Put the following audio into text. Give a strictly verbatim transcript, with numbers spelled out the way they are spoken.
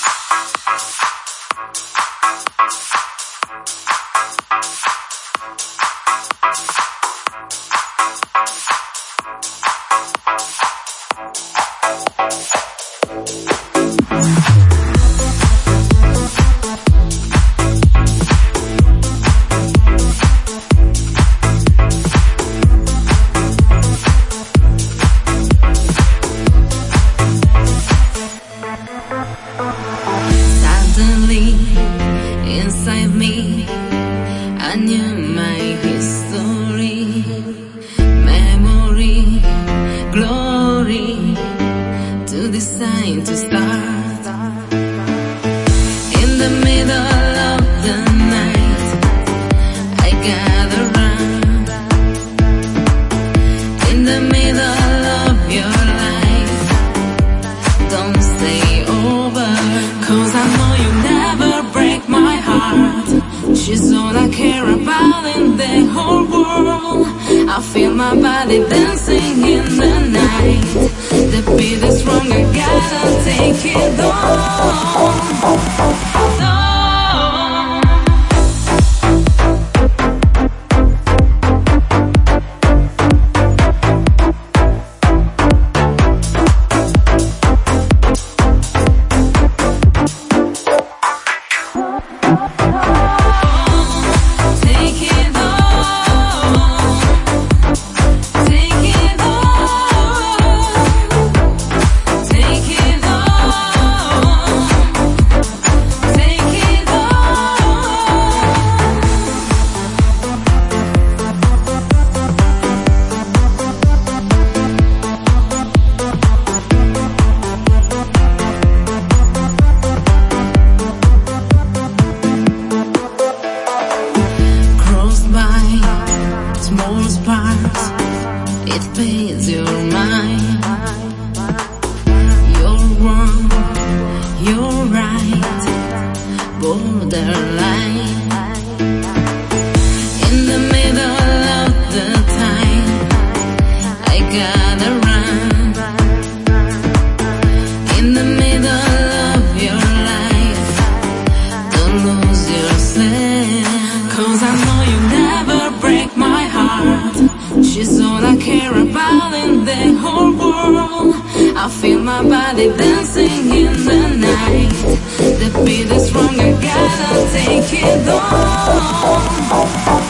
Inside me, I knew my history, memory, glory, to decide to start. In the middle of the night, I gather round. In the middle of your life, don't stay over, 'cause I know you never break my heart. She's all I care about in the whole world. I feel my body dancing in the night. The beat is wrong, I gotta take it on. Small sparks, it fades your mind. You're wrong, you're right, borderline. In the middle of the time, I gotta run. In the middle of your life, don't lose yourself, 'cause I know you never break my heart. She's all I care about in the whole world. I feel my body dancing in the night. The beat is wrong, I gotta take it on.